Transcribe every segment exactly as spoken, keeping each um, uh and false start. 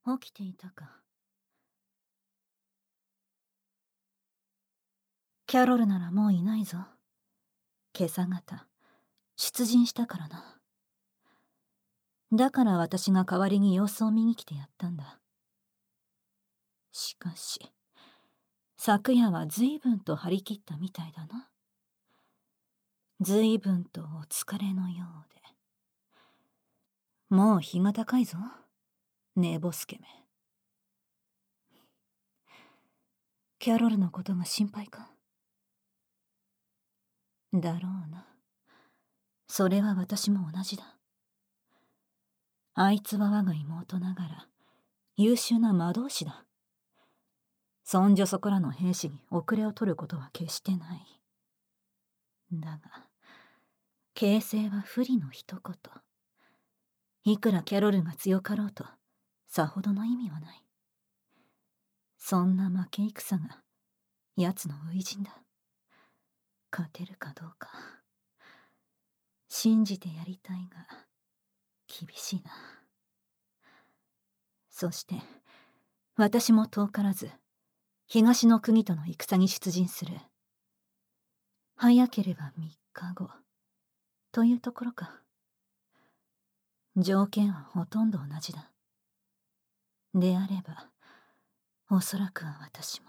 起きていたか。キャロルならもういないぞ。今朝方出陣したからな。だから私が代わりに様子を見に来てやったんだ。しかし昨夜は随分と張り切ったみたいだな。随分とお疲れのようで。もう日が高いぞ、寝ぼすけめ。キャロルのことが心配か。だろうな。それは私も同じだ。あいつは我が妹ながら優秀な魔導士だ。そんじょそこらの兵士に遅れを取ることは決してない。だが形勢は不利の一言。いくらキャロルが強かろうとさほどの意味はない。そんな負け戦が奴の初陣だ。勝てるかどうか信じてやりたいが厳しいな。そして私も遠からず東の国との戦に出陣する。早ければみっかごというところか。条件はほとんど同じだ。であればおそらくは私も。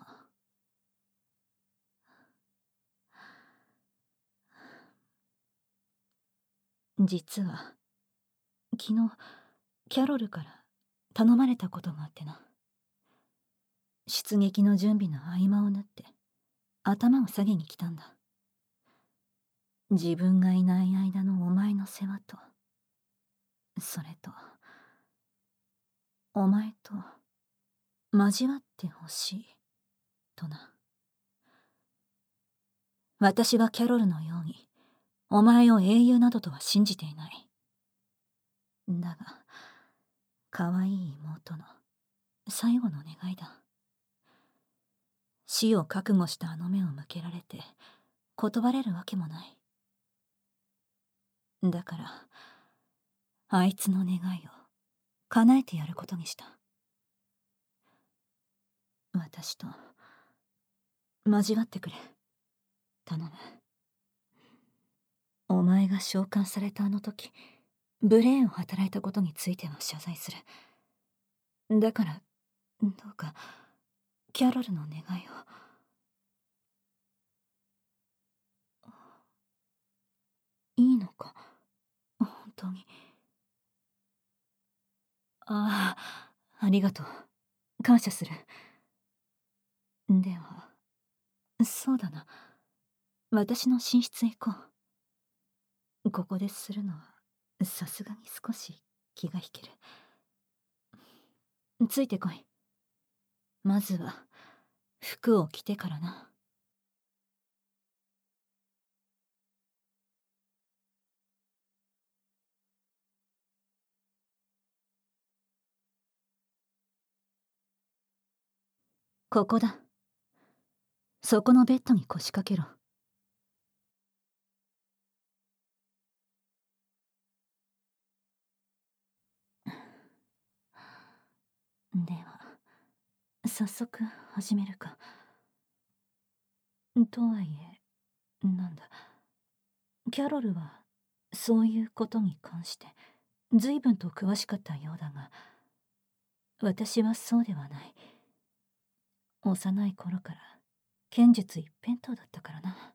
実は昨日キャロルから頼まれたことがあってな。出撃の準備の合間を縫って頭を下げに来たんだ。自分がいない間のお前の世話と、それとお前と交わってほしいとな。私はキャロルのようにお前を英雄などとは信じていない。だが可愛い妹の最後の願いだ。死を覚悟したあの目を向けられて断れるわけもない。だからあいつの願いを叶えてやることにした。私と交わってくれ、頼む。お前が召喚されたあの時無礼を働いたことについては謝罪する。だからどうかキャロルの願いを。いいのか本当に。ああ、ありがとう。感謝する。ではそうだな、私の寝室へ行こう。ここでするのはさすがに少し気が引ける。ついてこい。まずは服を着てからな。ここだ。そこのベッドに腰掛けろ。では早速始めるか。とはいえなんだ、キャロルはそういうことに関して随分と詳しかったようだが、私はそうではない。幼い頃から剣術一辺倒だったからな。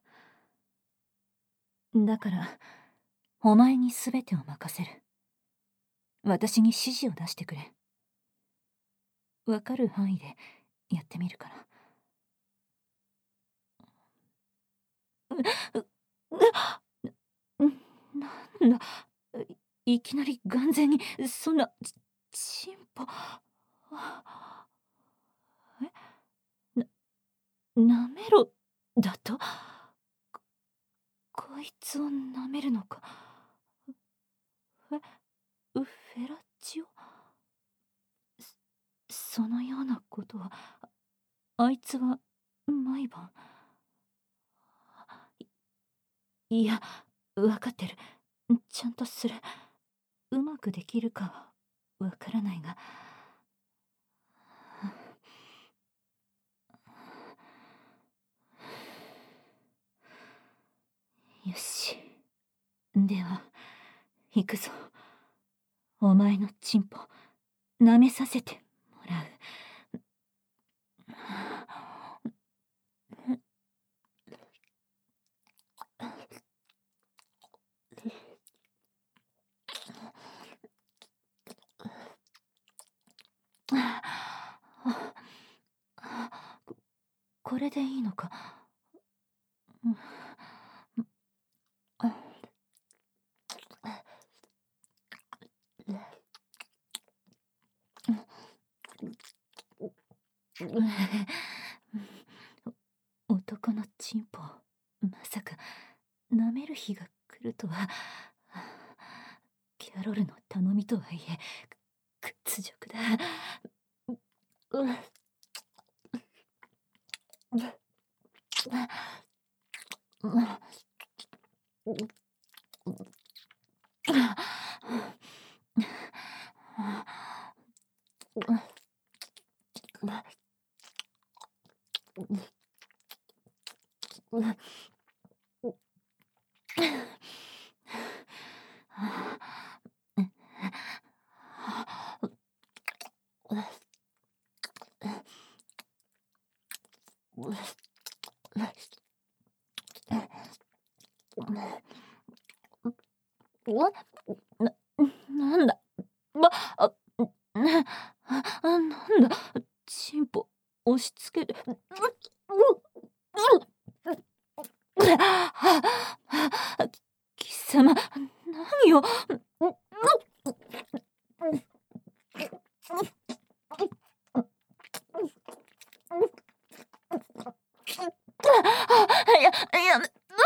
だからお前に全てを任せる。私に指示を出してくれ。わかる範囲でやってみるから。なんだ、いいきなり眼前にそんなチンポ。えな、舐めろだと。こ、こいつを舐めるのか。えウフェラチオ。そそのようなことはあいつは毎晩。いいや分かってる。ちゃんとする。うまくできるかはわからないがよし。では、行くぞ。お前のチンポ、舐めさせてもらう。ここれでいいのか。男のチンポ、まさか舐める日が来るとは。キャロルの頼みとはいえ屈辱だ。な、なんだ。ば、あ、な、あ、なんだ。チンポ、押し付ける。貴様、何を。いや、いや、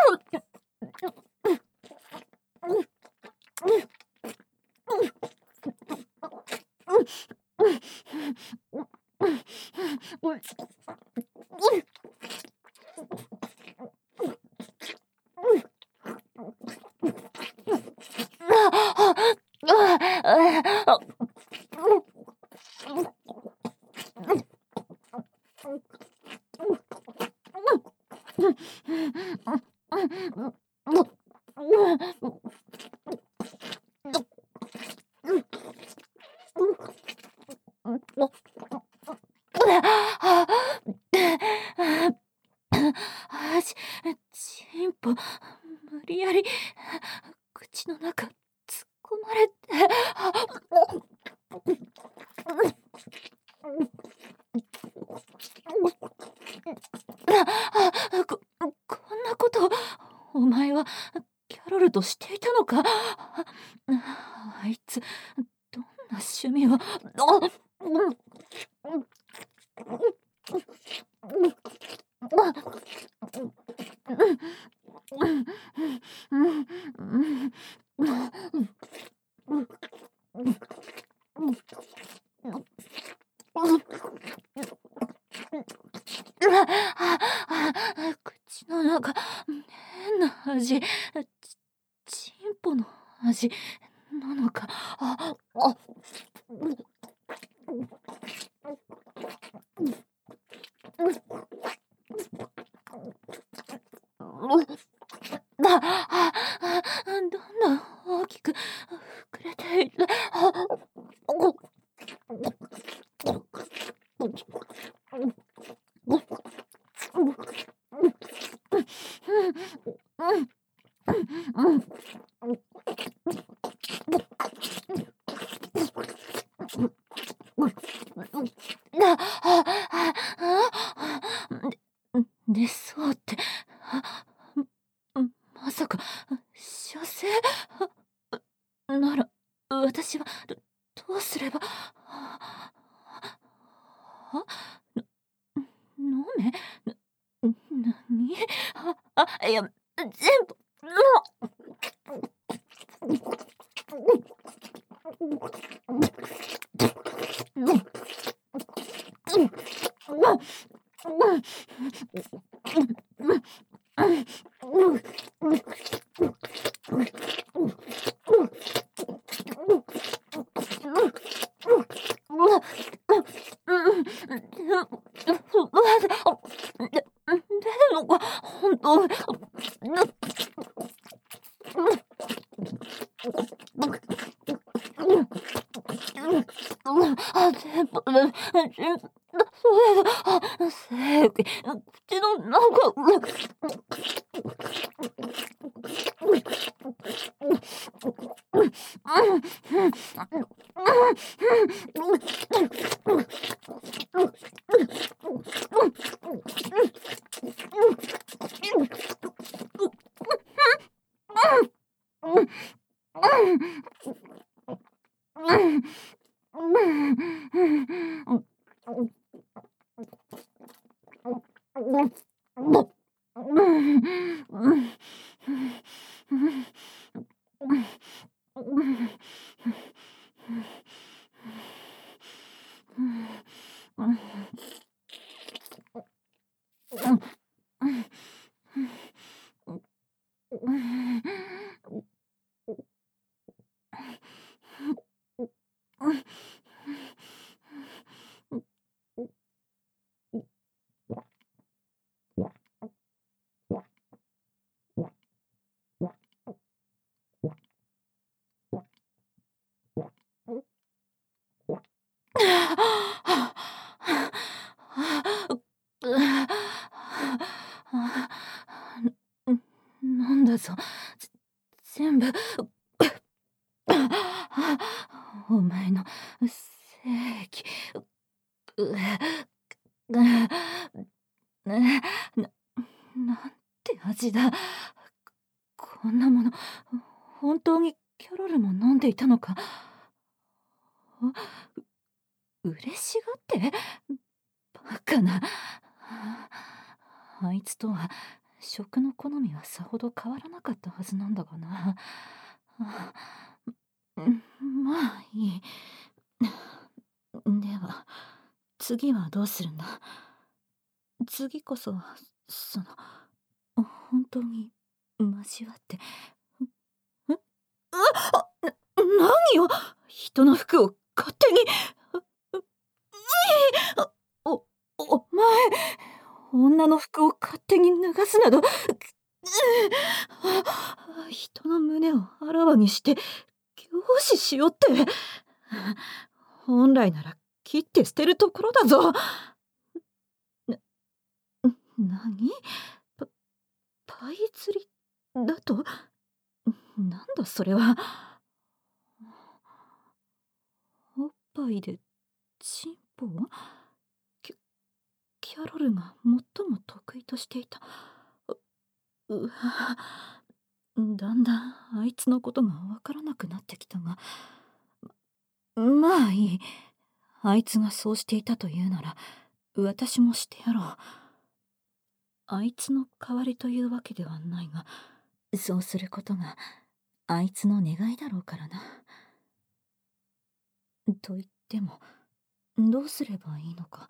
チンポ、無理やり口の中突っ込まれて。こ、こんなことお前はキャロルとしていたのか。あいつどんな趣味を。口の中変な味。チ、チンポの味なのか。あ、あ、どんどん大きく膨れている。で、そうって、まさか射精なら私はどうすれば。は、飲め。な、に、あ、あ、いや、全部。出るのか、本当。 あ、全部、全部、そうだ、あ、せい、口の中、なんだぞ、全部、お前の精液、な、なんて味だ。こんなもの、本当にキャロルも飲んでいたのか。嬉しがってバカな。あいつとは食の好みはさほど変わらなかったはずなんだがな。まあいい。では次はどうするんだ。次こそはその本当に交わって。え、あ、何よ、人の服を勝手に。お、お前、女の服を勝手に脱がすなど、人の胸をあらわにして凝視しよって。本来なら切って捨てるところだぞ。な、何？パ、パイ釣りだと？なんだそれは。おっぱいでチンポ？キャ、キャロルが最も得意としていた。うわ、だんだんあいつのことがわからなくなってきたが、まあいい。あいつがそうしていたというなら私もしてやろう。あいつの代わりというわけではないが、そうすることがあいつの願いだろうからな。と言ってもどうすればいいのか。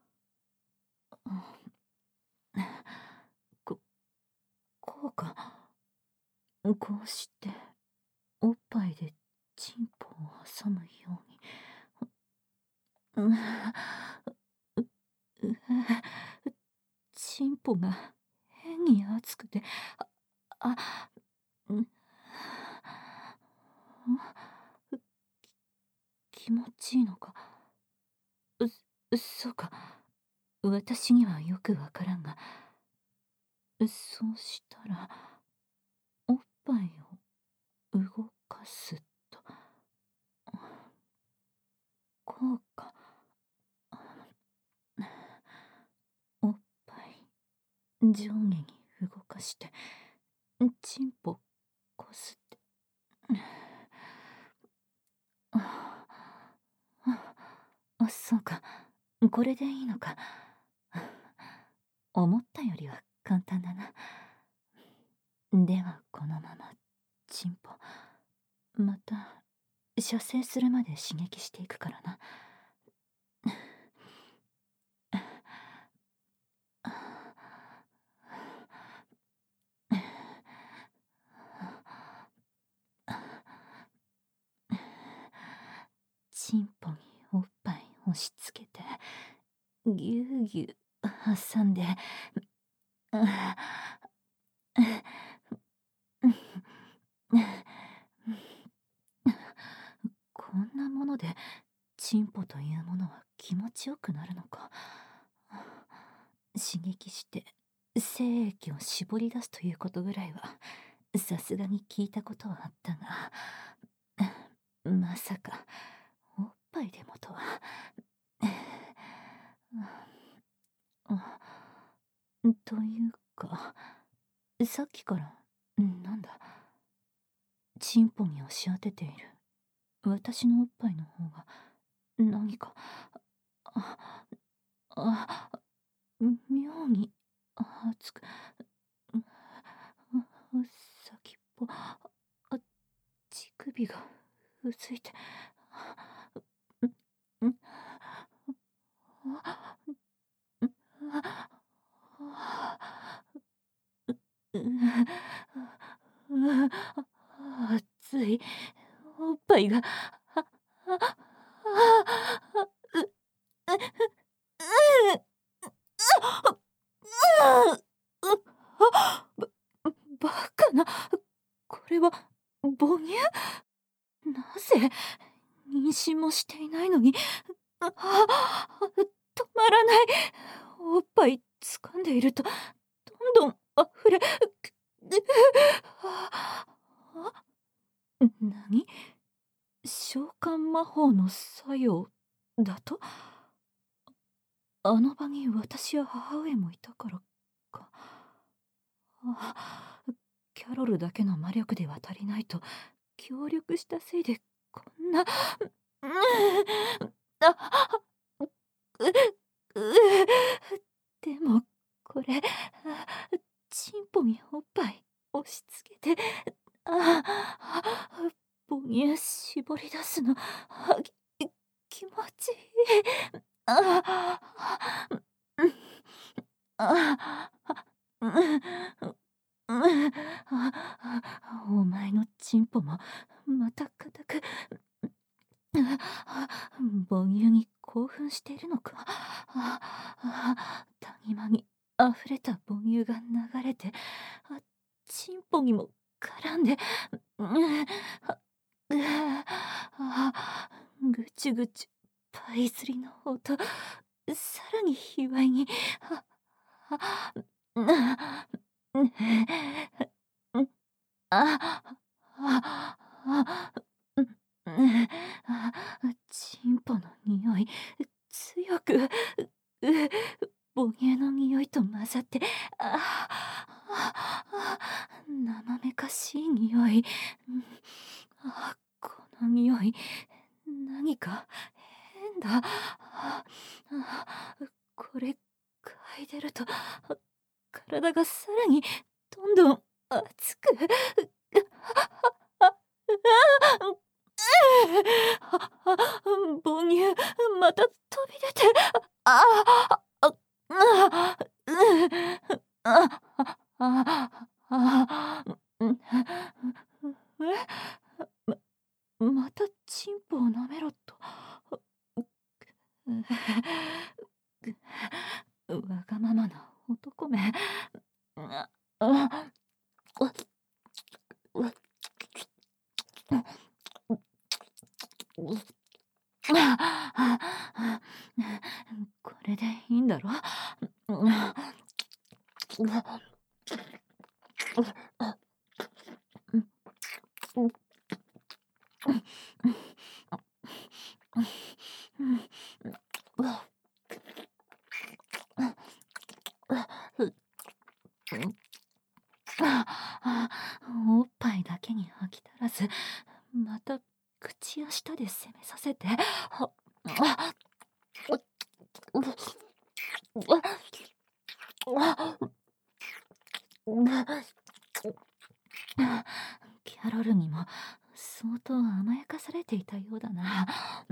こ、こうか。こうしておっぱいでチンポを挟むように。うううチンポが変に熱くて、あ、あ、ん、気持ちいいのか。う、そうか。私にはよくわからんが、そうしたらおっぱいを動かすと、こうか。おっぱい上下に動かしてチンポこすって。ああ、そうか。これでいいのか。思ったよりは簡単だな。ではこのままチンポまた射精するまで刺激していくからな。チンポにおっぱい押し付けてぎゅうぎゅう挟んで、 でチンポというものは気持ちよくなるのか。刺激して精液を絞り出すということぐらいはさすがに聞いたことはあったが、まさかおっぱいでもとは。というか、さっきからなんだ、チンポに押し当てている私のおっぱいの方が何かああ妙に熱く、先っぽ、乳首がうずいて、熱いおっぱいが、バカな、これは母乳？なぜ妊娠もしていないのに、あ止まらない。おっぱい掴んでいるとどんどん溢れ、何？召喚魔法の作用だと？あの場に私や母上もいたからか。あ、キャロルだけの魔力では足りないと協力したせいでこんな、あでもこれチンポにおっぱい押し付けて、あ母乳絞り出すの気持ちいい。ああお前のチンポもまた固く母乳に興奮しているのか。谷間に溢れた母乳が流れてチンポにも絡んで、ぐちゅぐちゅパイ釣りの音、さらに卑猥に、チンポの匂い強く母乳の匂いと混ざって、生めかしい匂い。この匂い何か変だ。これ嗅いでると体がさらにどんどん熱く、母乳また飛び出て、あああままたチンポを舐めろと。わがままな男め。これでいいんだろ。おっぱいだけに飽き足らず、また口や舌で攻めさせて。キャロルにも相当甘やかされていたようだな。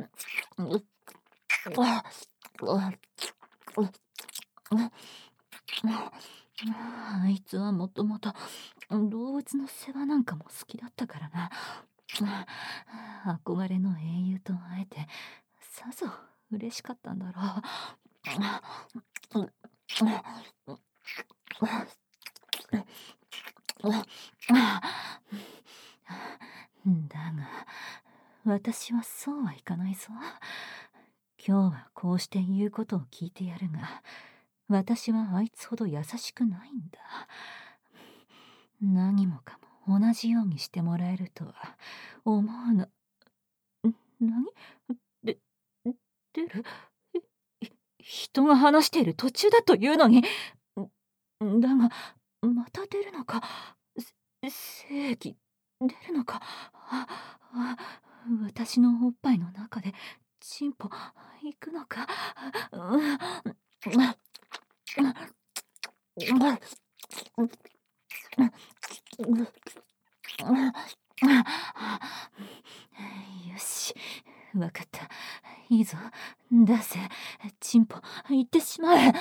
あいつはもともと動物の世話なんかも好きだったからな。憧れの英雄と会えてさぞ嬉しかったんだろう。だが私はそうはいかないぞ。今日はこうして言うことを聞いてやるが、私はあいつほど優しくないんだ。何もかも同じようにしてもらえるとは思うな。何で、出るひ人が話している途中だというのに。だが、また出るのか。精液、出るのか。ああ、私のおっぱいの中で、チンポ、行くのか。よし、わかった。いいぞ、出せ。チンポ、行ってしまえ。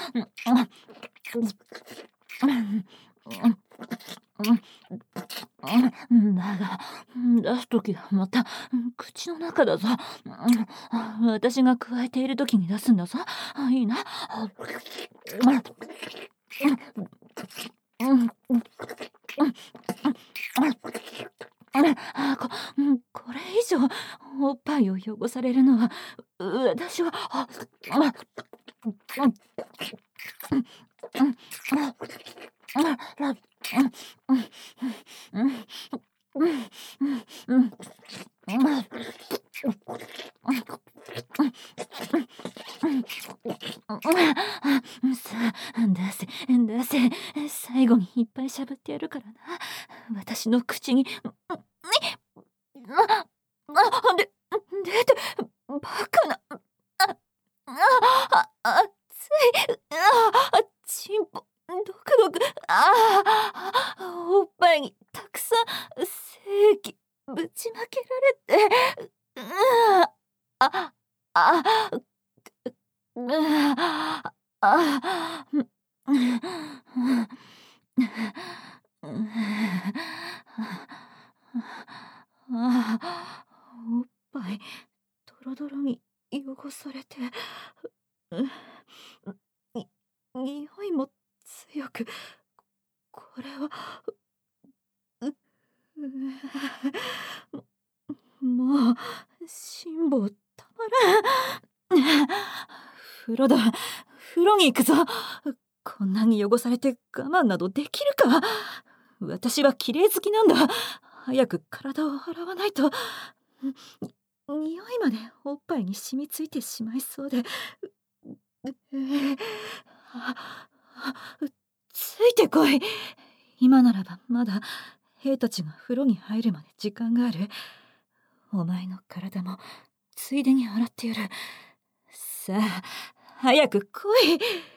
だが、出すときはまた口の中だぞ。私がくわえているときに出すんだぞ。いいな。こ、これ以上おっぱいを汚されるのは私は。さあ、出せ出せ。最後にいっぱいしゃぶってやるからな。私の口に。ああ、で出て、バカな。あああ、熱い。あチンポ、ドクドク。ああ、おっぱいにたくさん精液ぶちまけられて。うああああああおっぱいドロドロに汚されて、に匂いも強く、これはううもう辛抱たまらん。風呂だ、風呂に行くぞ。こんなに汚されて我慢などできるか。私は綺麗好きなんだ。早く体を洗わないと。匂いまでおっぱいに染みついてしまいそうで。ついてこい。今ならばまだ兵たちが風呂に入るまで時間がある。お前の体もついでに洗ってやる。さあ、早く来い。